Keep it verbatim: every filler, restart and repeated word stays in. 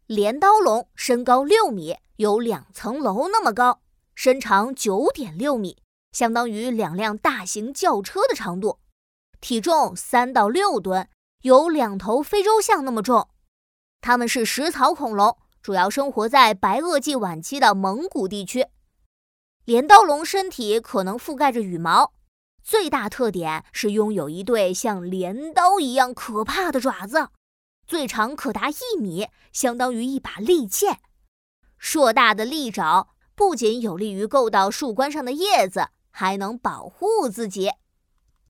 镰刀龙身高六米，有两层楼那么高，身长 九点六米，相当于两辆大型轿车的长度，体重三到六吨，有两头非洲象那么重。它们是食草恐龙，主要生活在白垩纪晚期的蒙古地区。镰刀龙身体可能覆盖着羽毛，最大特点是拥有一对像镰刀一样可怕的爪子，最长可达一米，相当于一把利剑。硕大的利爪不仅有利于够到树冠上的叶子，还能保护自己。